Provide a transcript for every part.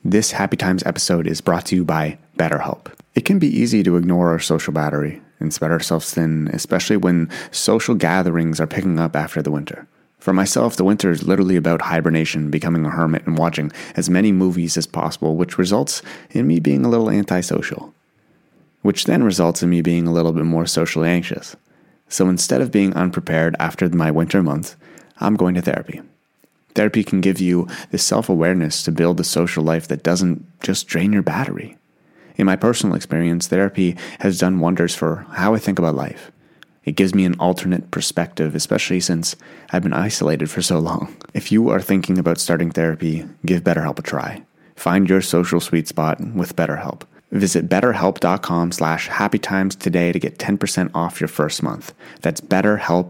This Happy Times episode is brought to you by BetterHelp. It can be easy to ignore our social battery and spread ourselves thin, especially when social gatherings are picking up after the winter. For myself, the winter is literally about hibernation, becoming a hermit, and watching as many movies as possible, which results in me being a little antisocial, which then results in me being a little bit more socially anxious. So instead of being unprepared after my winter month, I'm going to therapy. Therapy can give you the self-awareness to build a social life that doesn't just drain your battery. In my personal experience, therapy has done wonders for how I think about life. It gives me an alternate perspective, especially since I've been isolated for so long. If you are thinking about starting therapy, give BetterHelp a try. Find your social sweet spot with BetterHelp. Visit betterhelp.com/happytimes today to get 10% off your first month. That's betterhelp,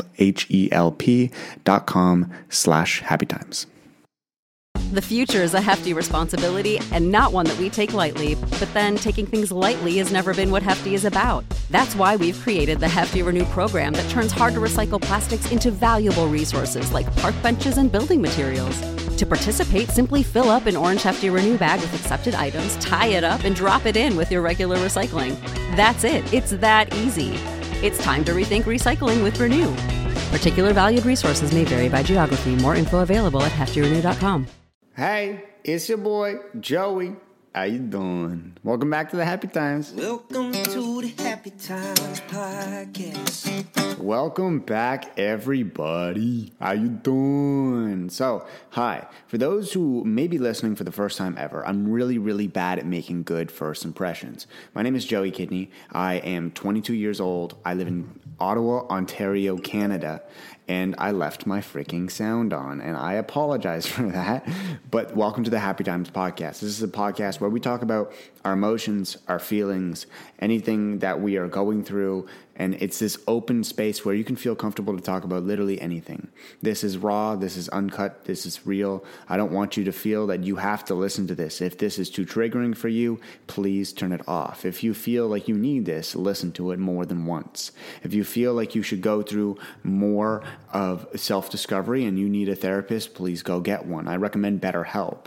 HELP.com/happytimes. The future is a hefty responsibility and not one that we take lightly, but then taking things lightly has never been what Hefty is about. That's why we've created the Hefty Renew program that turns hard-to-recycle plastics into valuable resources like park benches and building materials. To participate, simply fill up an orange Hefty Renew bag with accepted items, tie it up, and drop it in with your regular recycling. That's it. It's that easy. It's time to rethink recycling with Renew. Particular valued resources may vary by geography. More info available at heftyrenew.com. Hey, it's your boy, Joey. How you doing? Welcome back to the Happy Times. Welcome to the Happy Times podcast. Welcome back, everybody. How you doing? So, hi. For those who may be listening for the first time ever, I'm really bad at making good first impressions. My name is Joey Kidney. I am 22 years old. I live in Ottawa, Ontario, Canada. And I left my freaking sound on, and I apologize for that. But welcome to the Happy Times podcast. This is a podcast where we talk about our emotions, our feelings, anything that we are going through, and it's this open space where you can feel comfortable to talk about literally anything. This is raw, this is uncut, this is real. I don't want you to feel that you have to listen to this. If this is too triggering for you, please turn it off. If you feel like you need this, listen to it more than once. If you feel like you should go through more of self-discovery and you need a therapist, please go get one. I recommend BetterHelp,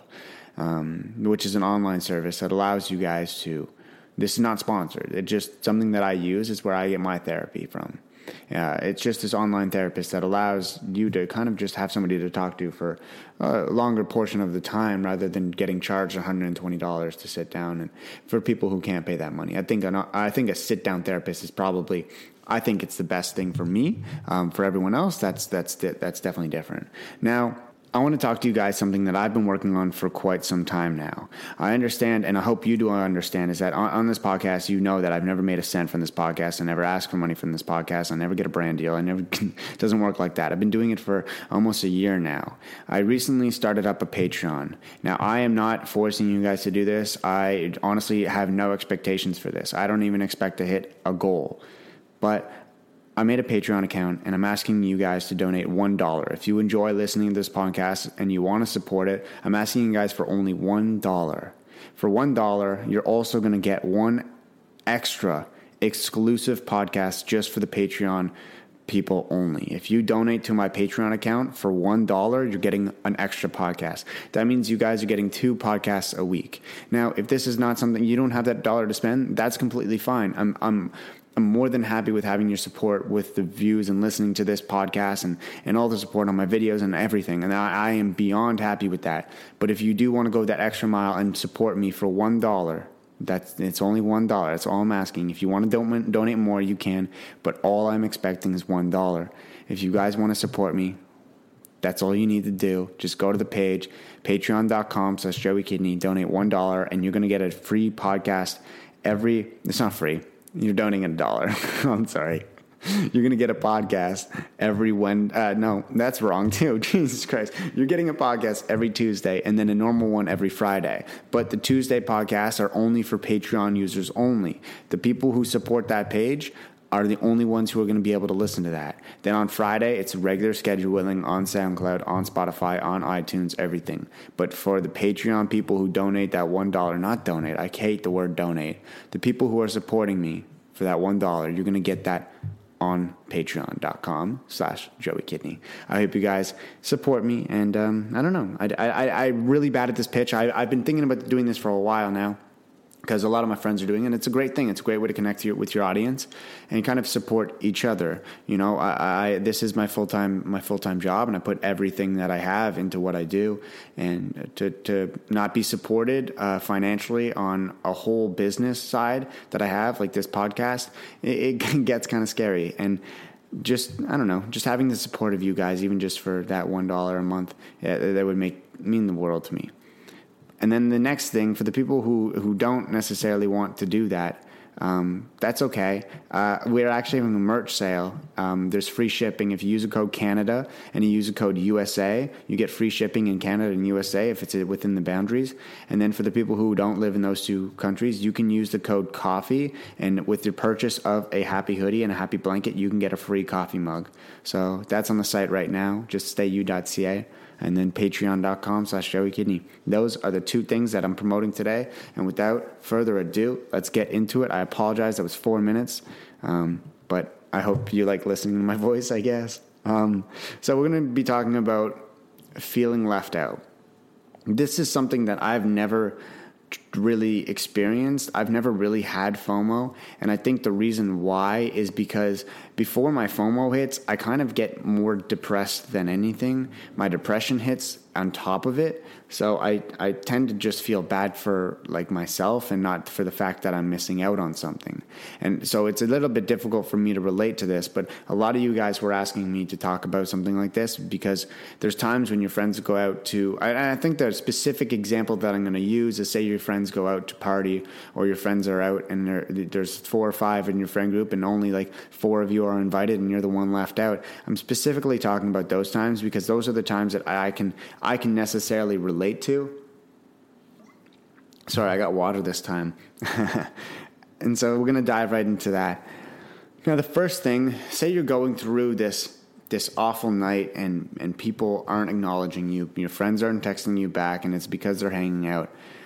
which is an online service that allows you guys to. This is not sponsored. It's just something that I use. It's where I get my therapy from. It's just this online therapist that allows you to kind of just have somebody to talk to for a longer portion of the time rather than getting charged $120 to sit down. And for people who can't pay that money, I think a sit-down therapist is probably, I think it's the best thing for me. For everyone else, that's definitely different. Now, I want to talk to you guys something that I've been working on for quite some time now. I understand, and I hope you do understand, is that on this podcast, you know that I've never made a cent from this podcast. I never ask for money from this podcast. I never get a brand deal. It doesn't work like that. I've been doing it for almost a year now. I recently started up a Patreon. Now, I am not forcing you guys to do this. I honestly have no expectations for this. I don't even expect to hit a goal. But I made a Patreon account, and I'm asking you guys to donate $1. If you enjoy listening to this podcast and you want to support it, I'm asking you guys for only $1. For $1, you're also going to get one extra exclusive podcast just for the Patreon people only. If you donate to my Patreon account for $1, you're getting an extra podcast. That means you guys are getting 2 podcasts a week. Now, if this is not something you don't have that dollar to spend, that's completely fine. I'm more than happy with having your support with the views and listening to this podcast and all the support on my videos and everything. And I am beyond happy with that. But if you do want to go that extra mile and support me for $1, it's only $1. That's all I'm asking. If you want to donate more, you can. But all I'm expecting is $1. If you guys want to support me, that's all you need to do. Just go to the page, patreon.com/JoeyKidney, donate $1, and you're going to get a free podcast it's not free. You're donating $1. I'm sorry. You're going to get a podcast every no, that's wrong too. Jesus Christ. You're getting a podcast every Tuesday and then a normal one every Friday. But the Tuesday podcasts are only for Patreon users only. The people who support that page are the only ones who are going to be able to listen to that. Then on Friday, it's regular scheduling on SoundCloud, on Spotify, on iTunes, everything. But for the Patreon people who donate that $1, not donate, I hate the word donate. The people who are supporting me for that $1, you're going to get that on patreon.com/Joey Kidney. I hope you guys support me. And I don't know. I'm really bad at this pitch. I've been thinking about doing this for a while now, because a lot of my friends are doing it, and it's a great thing. It's a great way to connect with your audience and kind of support each other. You know, this is my full-time job, and I put everything that I have into what I do. And to not be supported financially on a whole business side that I have, like this podcast, it gets kind of scary. And just, I don't know, just having the support of you guys, even just for that $1 a month, that would mean the world to me. And then the next thing, for the people who don't necessarily want to do that, that's okay. We're actually having a merch sale. There's free shipping. If you use a code Canada and you use a code USA, you get free shipping in Canada and USA if it's within the boundaries. And then for the people who don't live in those two countries, you can use the code COFFEE, and with your purchase of a Happy hoodie and a Happy blanket, you can get a free coffee mug. So that's on the site right now, just stayu.ca. And then patreon.com/Joey Kidney. Those are the two things that I'm promoting today. And without further ado, let's get into it. I apologize. That was 4 minutes. But I hope you like listening to my voice, I guess. So we're going to be talking about feeling left out. This is something that I've never really experienced. I've never really had FOMO. And I think the reason why is because before my FOMO hits, I kind of get more depressed than anything. My depression hits on top of it. So I tend to just feel bad for like myself and not for the fact that I'm missing out on something. And so it's a little bit difficult for me to relate to this, but a lot of you guys were asking me to talk about something like this because there's times when your friends go out to, I think the specific example that I'm going to use is, say your friends go out to party, or your friends are out and there's 4 or 5 in your friend group and only like 4 of you are invited and you're the one left out. I'm specifically talking about those times because those are the times that I can necessarily relate to. Sorry, I got water this time. And so we're going to dive right into that. Now, the first thing, say you're going through this awful night and people aren't acknowledging you. Your friends aren't texting you back, and it's because they're hanging out.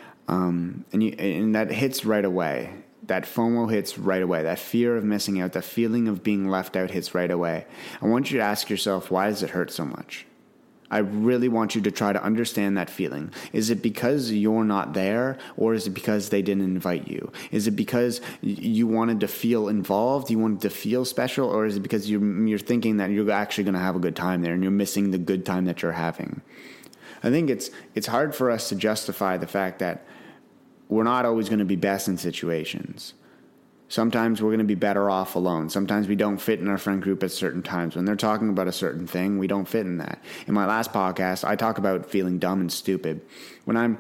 And that hits right away. That FOMO hits right away. That fear of missing out, that feeling of being left out hits right away. I want you to ask yourself, why does it hurt so much? I really want you to try to understand that feeling. Is it because you're not there, or is it because they didn't invite you? Is it because you wanted to feel involved, you wanted to feel special, or is it because you're thinking that you're actually going to have a good time there and you're missing the good time that you're having? I think it's hard for us to justify the fact that we're not always going to be best in situations. Sometimes we're going to be better off alone. Sometimes we don't fit in our friend group at certain times. When they're talking about a certain thing, we don't fit in that. In my last podcast, I talk about feeling dumb and stupid. When I'm,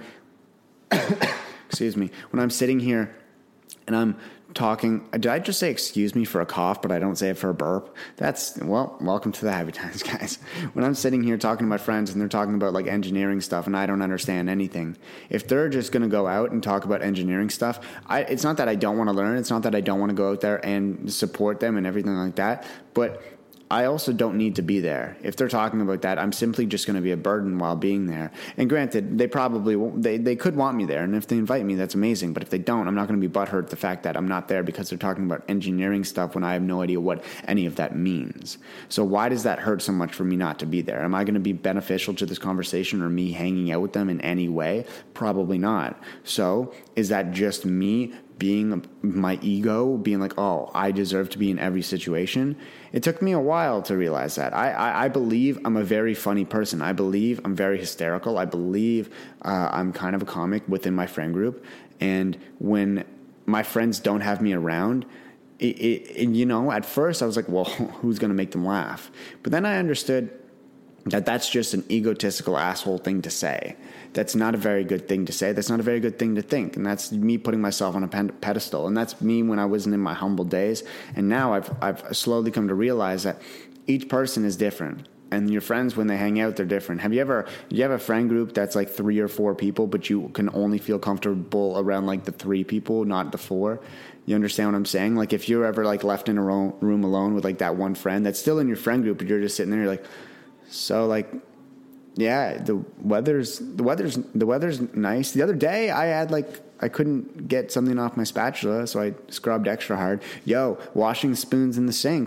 when I'm sitting here and I'm talking, did I just say excuse me for a cough, but I don't say it for a burp? Welcome to the Happy Times, guys. When I'm sitting here talking to my friends and they're talking about like engineering stuff and I don't understand anything, if they're just going to go out and talk about engineering stuff, it's not that I don't want to learn. It's not that I don't want to go out there and support them and everything like that, but I also don't need to be there. If they're talking about that, I'm simply just going to be a burden while being there. And granted, they probably won't, they could want me there, and if they invite me, that's amazing. But if they don't, I'm not going to be butthurt the fact that I'm not there because they're talking about engineering stuff when I have no idea what any of that means. So why does that hurt so much for me not to be there? Am I going to be beneficial to this conversation or me hanging out with them in any way? Probably not. So is that just me being my ego, being like, oh, I deserve to be in every situation? It took me a while to realize that. I believe I'm a very funny person. I believe I'm very hysterical. I believe I'm kind of a comic within my friend group. And when my friends don't have me around, at first I was like, well, who's going to make them laugh? But then I understood that that's just an egotistical asshole thing to say. That's not a very good thing to say. That's not a very good thing to think. And that's me putting myself on a pedestal. And that's me when I wasn't in my humble days. And now I've slowly come to realize that each person is different. And your friends, when they hang out, they're different. You have a friend group that's like 3 or 4 people, but you can only feel comfortable around like the 3 people, not the 4. You understand what I'm saying? Like if you're ever like left in a room alone with like that one friend that's still in your friend group, but you're just sitting there, you're like, so like, yeah, the weather's nice. The other day I couldn't get something off my spatula, so I scrubbed extra hard. Washing spoons in the sink.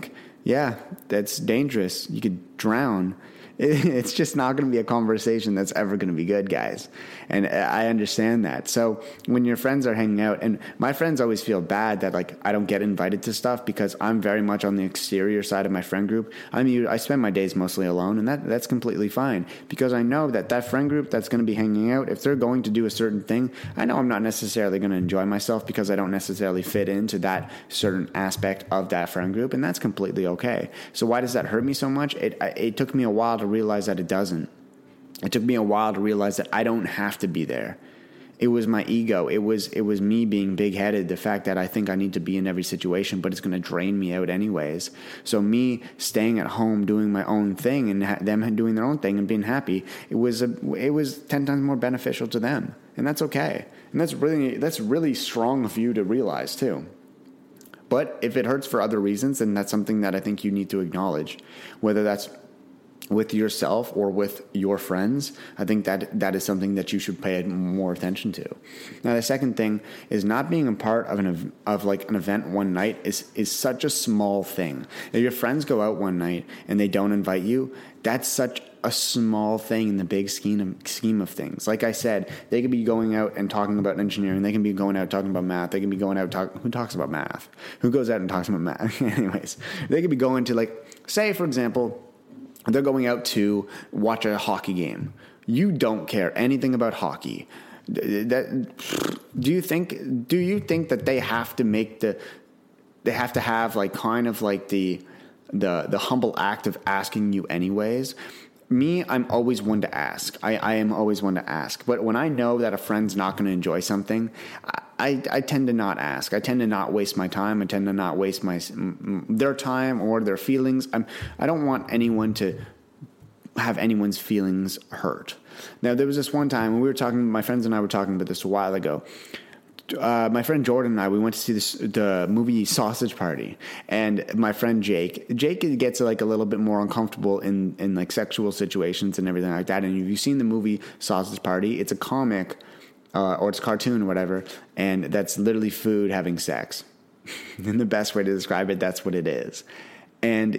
yeah, that's dangerous. You could drown. It's just not going to be a conversation that's ever going to be good, guys. And I understand that. So when your friends are hanging out, and my friends always feel bad that like I don't get invited to stuff because I'm very much on the exterior side of my friend group. I spend my days mostly alone, and that's completely fine because I know that friend group that's going to be hanging out, if they're going to do a certain thing, I know I'm not necessarily going to enjoy myself because I don't necessarily fit into that certain aspect of that friend group, and that's completely okay. So why does that hurt me so much? It took me a while to realize that it doesn't. It took me a while to realize that I don't have to be there. It was my ego. It was me being big-headed, the fact that I think I need to be in every situation, but it's going to drain me out anyways. So me staying at home doing my own thing and them doing their own thing and being happy, it was 10 times more beneficial to them. And that's okay. And that's really strong of you to realize too. But if it hurts for other reasons, then that's something that I think you need to acknowledge, whether that's with yourself or with your friends. I think that is something that you should pay more attention to. Now, the second thing is not being a part of an event one night is such a small thing. If your friends go out one night and they don't invite you, that's such a small thing in the big scheme of things. Like I said, they could be going out and talking about engineering. They can be going out talking about math. They can be going out who talks about math? Who goes out and talks about math? Anyways, they could be going to say, for example, they're going out to watch a hockey game. You don't care anything about hockey. Do you think that they have to have the humble act of asking you anyways? Me, I'm always one to ask. I am always one to ask. But when I know that a friend's not going to enjoy something, I tend to not ask. I tend to not waste my time. I tend to not waste their time or their feelings. I don't want anyone to have anyone's feelings hurt. Now, there was this one time when my friends and I were talking about this a while ago. My friend Jordan and I, we went to see the movie Sausage Party, and my friend Jake gets a little bit more uncomfortable in like sexual situations and everything like that. And if you've seen the movie Sausage Party, it's a comic or it's a cartoon or whatever, and that's literally food having sex. And the best way to describe it, that's what it is. And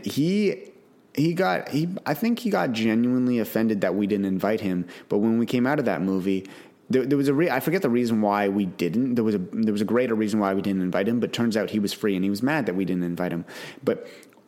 I think he got genuinely offended that we didn't invite him. But when we came out of that movie, there was I forget the reason why we didn't. There was a greater reason why we didn't invite him, but turns out he was free and he was mad that we didn't invite him. But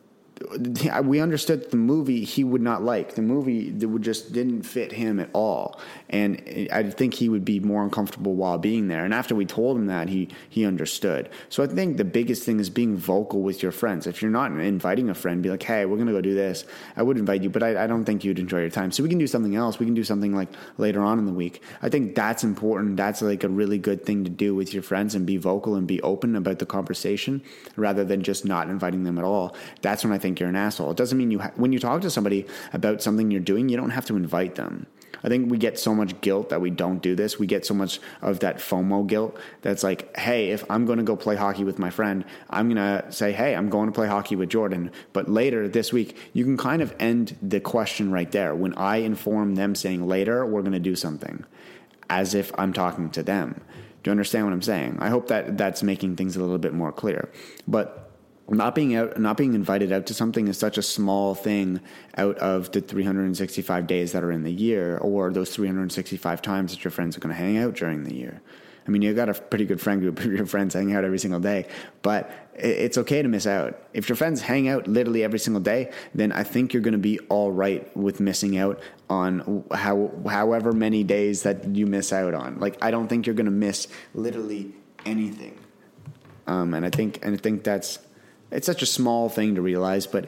we understood the movie he would not like. The movie that just didn't fit him at all. And I think he would be more uncomfortable while being there. And after we told him that, he understood. So I think the biggest thing is being vocal with your friends. If you're not inviting a friend, be like, hey, we're going to go do this. I would invite you, but I don't think you'd enjoy your time. So we can do something else. We can do something like later on in the week. I think that's important. That's like a really good thing to do with your friends, and be vocal and be open about the conversation rather than just not inviting them at all. That's when I think you're an asshole. It doesn't mean when you talk to somebody about something you're doing, you don't have to invite them. I think we get so much guilt that we don't do this. We get so much of that FOMO guilt that's like, hey, if I'm going to go play hockey with my friend, I'm going to say, hey, I'm going to play hockey with Jordan. But later this week, you can kind of end the question right there when I inform them saying later we're going to do something, as if I'm talking to them. Do you understand what I'm saying? I hope that that's making things a little bit more clear. But not being invited out to something is such a small thing out of the 365 days that are in the year, or those 365 times that your friends are going to hang out during the year. I mean, you've got a pretty good friend group of your friends hanging out every single day, but it's okay to miss out. If your friends hang out literally every single day, then I think you're going to be all right with missing out on however many days that you miss out on. Like, I don't think you're going to miss literally anything. And I think that's, it's such a small thing to realize, but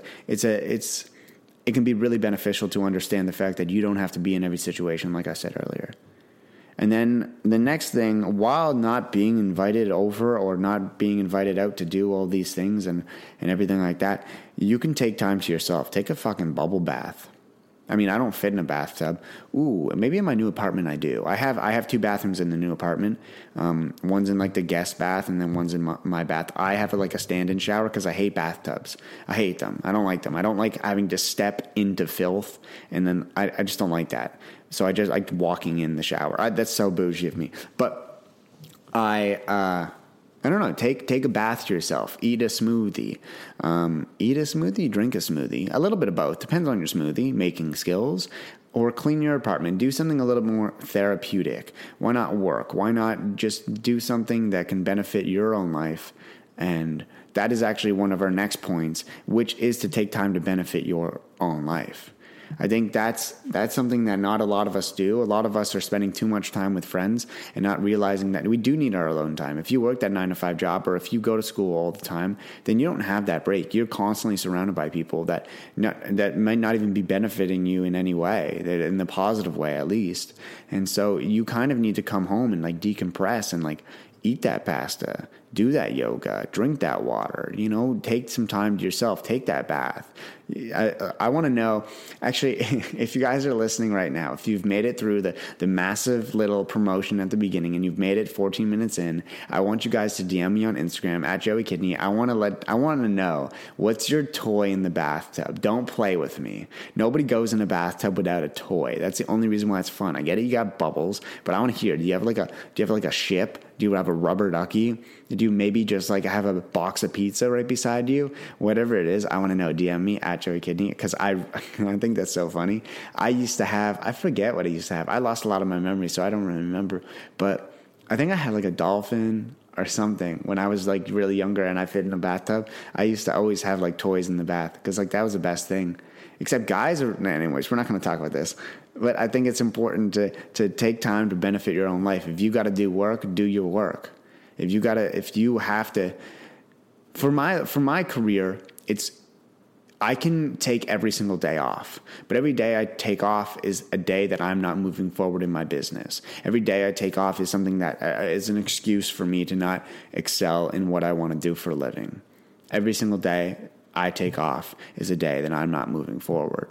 it can be really beneficial to understand the fact that you don't have to be in every situation, like I said earlier. And then the next thing, while not being invited over or not being invited out to do all these things and everything like that, you can take time to yourself. Take a fucking bubble bath. I mean, I don't fit in a bathtub. Ooh, maybe in my new apartment I do. I have 2 bathrooms in the new apartment. One's in like the guest bath, and then one's in my bath. I have like a stand-in shower because I hate bathtubs. I hate them. I don't like them. I don't like having to step into filth, and then I just don't like that. So I just like walking in the shower. That's so bougie of me. But I I don't know, take a bath to yourself, eat a smoothie, drink a smoothie, a little bit of both, depends on your smoothie, making skills, or clean your apartment, do something a little more therapeutic. Why not work? Why not just do something that can benefit your own life? And that is actually one of our next points, which is to take time to benefit your own life. I think that's something that not a lot of us do. A lot of us are spending too much time with friends and not realizing that we do need our alone time. If you work that 9-to-5 job, or if you go to school all the time, then you don't have that break. You're constantly surrounded by people that might not even be benefiting you in any way, in the positive way at least. And so you kind of need to come home and like decompress and like eat that pasta, do that yoga, drink that water, take some time to yourself, take that bath. I want to know, actually, if you guys are listening right now, if you've made it through the massive little promotion at the beginning and you've made it 14 minutes in, I want you guys to DM me on Instagram at Joey Kidney. I want to know, what's your toy in the bathtub? Don't play with me. Nobody goes in a bathtub without a toy. That's the only reason why it's fun. I get it, you got bubbles, but I want to hear, do you have like a ship? Do you have a rubber ducky? Do you maybe just like have a box of pizza right beside you? Whatever it is, I want to know. DM me at Joey Kidney, because I think that's so funny. I forget what I used to have. I lost a lot of my memory, so I don't really remember. But I think I had like a dolphin or something when I was like really younger and I fit in a bathtub. I used to always have like toys in the bath because like that was the best thing. Except guys are, anyways, we're not going to talk about this. But I think it's important to take time to benefit your own life. If you got to do work, do your work. If you have to, for my career, I can take every single day off, but every day I take off is a day that I'm not moving forward in my business. Every day I take off is something that is an excuse for me to not excel in what I want to do for a living. Every single day I take off is a day that I'm not moving forward.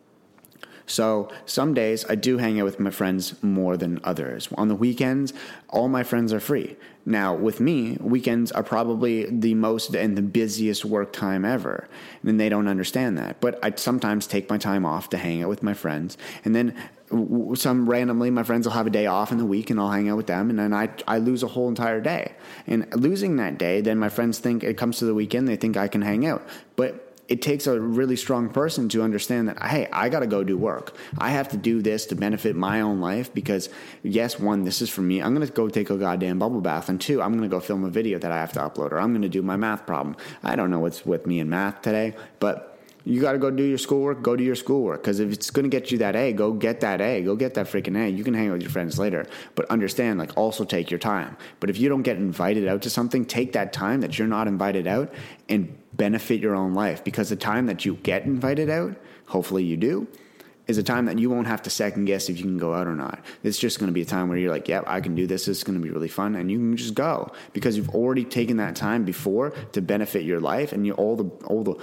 So some days I do hang out with my friends more than others. On the weekends, all my friends are free. Now, with me, weekends are probably the most and the busiest work time ever. And they don't understand that. But I sometimes take my time off to hang out with my friends. And then randomly, my friends will have a day off in the week and I'll hang out with them. And then I lose a whole entire day. And losing that day, then my friends think it comes to the weekend, they think I can hang out. But it takes a really strong person to understand that, hey, I got to go do work. I have to do this to benefit my own life because, yes, one, this is for me. I'm going to go take a goddamn bubble bath. And two, I'm going to go film a video that I have to upload, or I'm going to do my math problem. I don't know what's with me in math today, but you got to go do your schoolwork, go do your schoolwork. Because if it's going to get you that A, go get that A. Go get that freaking A. You can hang out with your friends later. But understand, like, also take your time. But if you don't get invited out to something, take that time that you're not invited out and benefit your own life. Because the time that you get invited out, hopefully you do, is a time that you won't have to second guess if you can go out or not. It's just going to be a time where you're like, yep, I can do this. It's going to be really fun. And you can just go because you've already taken that time before to benefit your life, and all the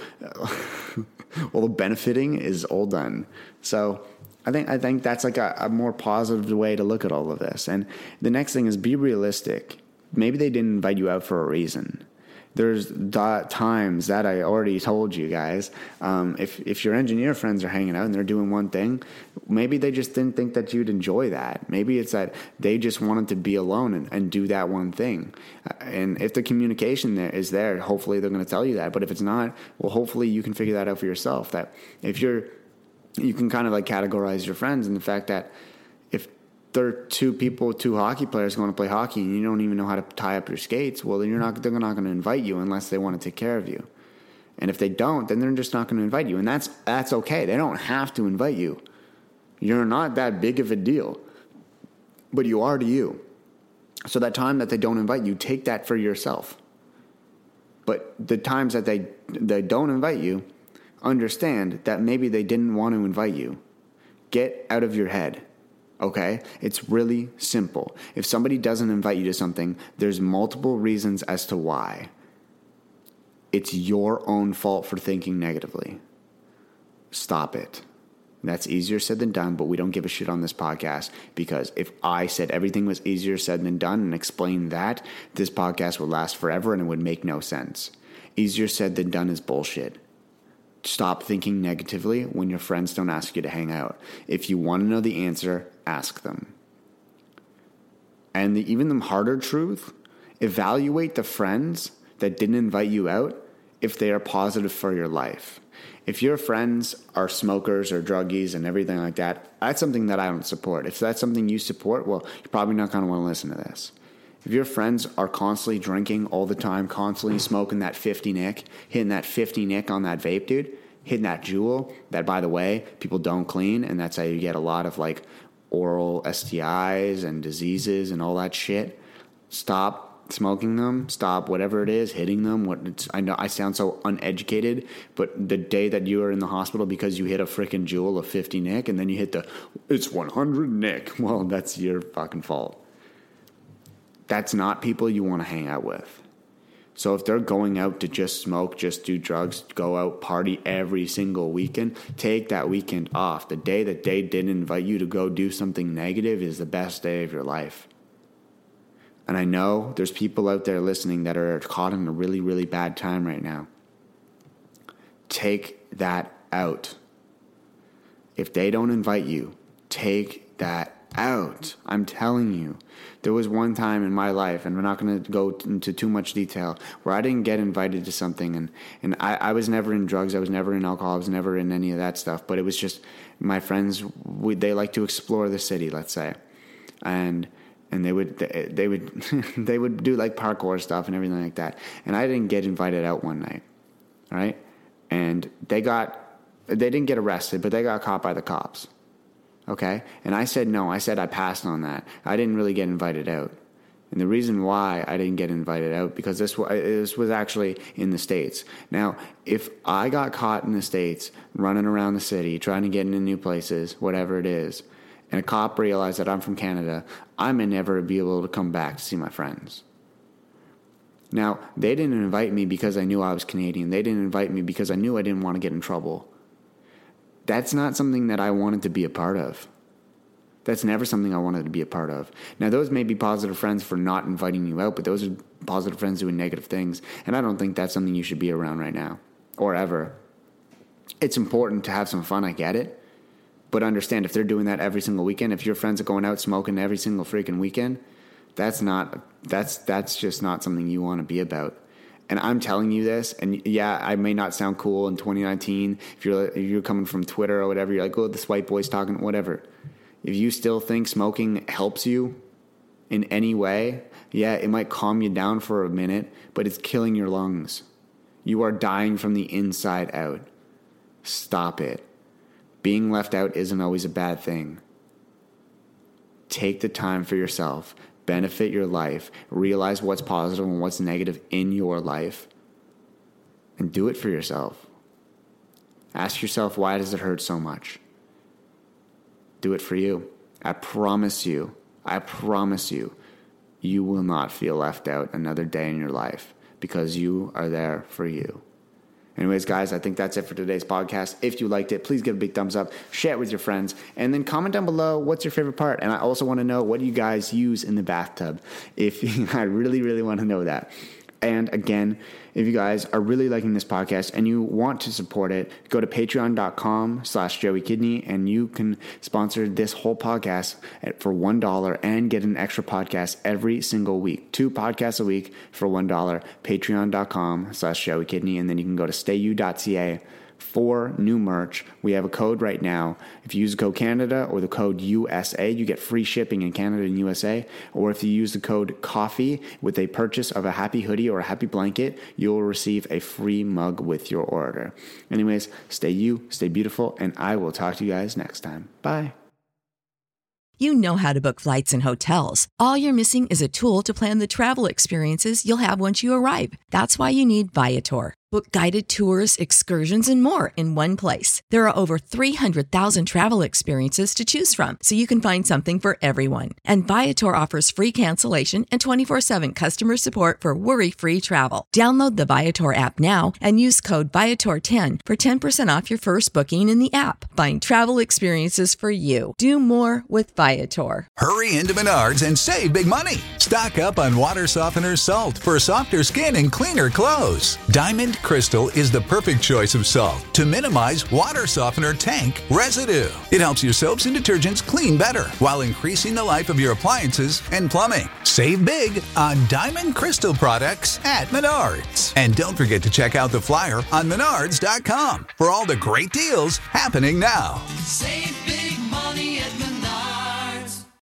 benefiting is all done. So I think that's like a more positive way to look at all of this. And the next thing is be realistic. Maybe they didn't invite you out for a reason. There's times that I already told you guys, if your engineer friends are hanging out and they're doing one thing, maybe they just didn't think that you'd enjoy that. Maybe it's that they just wanted to be alone and do that one thing. And if the communication is there, hopefully they're going to tell you that. But if it's not, well, hopefully you can figure that out for yourself. That if you can kind of like categorize your friends in the fact that if there are two hockey players going to play hockey and you don't even know how to tie up your skates, well, then they're not going to invite you unless they want to take care of you. And if they don't, then they're just not going to invite you. And that's okay. They don't have to invite you. You're not that big of a deal, but you are to you. So that time that they don't invite you, take that for yourself. But the times that they don't invite you, understand that maybe they didn't want to invite you. Get out of your head. Okay? It's really simple. If somebody doesn't invite you to something, there's multiple reasons as to why. It's your own fault for thinking negatively. Stop it. That's easier said than done, but we don't give a shit on this podcast because if I said everything was easier said than done and explained that, this podcast would last forever and it would make no sense. Easier said than done is bullshit. Stop thinking negatively when your friends don't ask you to hang out. If you want to know the answer, ask them. And even the harder truth Evaluate the friends that didn't invite you out if they are positive for your life. If your friends are smokers or druggies and everything like that, that's something that I don't support. If that's something you support, well, you're probably not going to want to listen to this. If your friends are constantly drinking all the time, constantly smoking that 50 Nick, hitting that 50 Nick on that vape, dude, hitting that Juul, that, by the way, people don't clean, and that's how you get a lot of, like, oral STIs and diseases and all that shit. Stop smoking them, stop whatever it is, hitting them. I know I sound so uneducated, but the day that you are in the hospital because you hit a freaking Juul of 50 Nick and then you hit it's 100 Nick, well, that's your fucking fault. That's not people you want to hang out with. So if they're going out to just smoke, just do drugs, go out, party every single weekend, take that weekend off. The day that they didn't invite you to go do something negative is the best day of your life. And I know there's people out there listening that are caught in a really, really bad time right now. Take that out. If they don't invite you, take that out. I'm telling you. There was one time in my life, and we're not going to go into too much detail, where I didn't get invited to something. And I was never in drugs. I was never in alcohol. I was never in any of that stuff. But it was just my friends, they like to explore the city, let's say. And they would they would do like parkour stuff and everything like that. And I didn't get invited out one night, right? And they didn't get arrested, but they got caught by the cops, okay? And I said no. I said I passed on that. I didn't really get invited out. And the reason why I didn't get invited out, because this was actually in the States. Now, if I got caught in the States running around the city, trying to get into new places, whatever it is, and a cop realized that I'm from Canada, I may never be able to come back to see my friends. Now, they didn't invite me because I knew I was Canadian. They didn't invite me because I knew I didn't want to get in trouble. That's not something that I wanted to be a part of. That's never something I wanted to be a part of. Now, those may be positive friends for not inviting you out, but those are positive friends doing negative things, and I don't think that's something you should be around right now, or ever. It's important to have some fun, I get it. But understand, if they're doing that every single weekend, if your friends are going out smoking every single freaking weekend, that's just not something you want to be about. And I'm telling you this, and yeah, I may not sound cool in 2019. If you're coming from Twitter or whatever, you're like, oh, this white boy's talking, whatever. If you still think smoking helps you in any way, yeah, it might calm you down for a minute, but it's killing your lungs. You are dying from the inside out. Stop it. Being left out isn't always a bad thing. Take the time for yourself. Benefit your life. Realize what's positive and what's negative in your life. And do it for yourself. Ask yourself, why does it hurt so much? Do it for you. I promise you, you will not feel left out another day in your life because you are there for you. Anyways, guys, I think that's it for today's podcast. If you liked it, please give a big thumbs up, share it with your friends, and then comment down below what's your favorite part. And I also want to know, what do you guys use in the bathtub? I really, really want to know that. And again, if you guys are really liking this podcast and you want to support it, go to patreon.com/JoeyKidney and you can sponsor this whole podcast for $1 and get an extra podcast every single week. 2 podcasts a week for $1. Patreon.com/JoeyKidney. And then you can go to stayu.ca for new merch. We have a code right now. If you use the code Canada or the code USA, you get free shipping in Canada and USA. Or if you use the code COFFEE with a purchase of a happy hoodie or a happy blanket, you'll receive a free mug with your order. Anyways, stay you, stay beautiful, and I will talk to you guys next time. Bye. You know how to book flights and hotels. All you're missing is a tool to plan the travel experiences you'll have once you arrive. That's why you need Viator. Book guided tours, excursions, and more in one place. There are over 300,000 travel experiences to choose from, so you can find something for everyone. And Viator offers free cancellation and 24/7 customer support for worry-free travel. Download the Viator app now and use code Viator10 for 10% off your first booking in the app. Find travel experiences for you. Do more with Viator. Hurry into Menards and save big money. Stock up on water softener salt for softer skin and cleaner clothes. Diamond Diamond Crystal is the perfect choice of salt to minimize water softener tank residue. It helps your soaps and detergents clean better while increasing the life of your appliances and plumbing. Save big on Diamond Crystal products at Menards. And don't forget to check out the flyer on Menards.com for all the great deals happening now. Save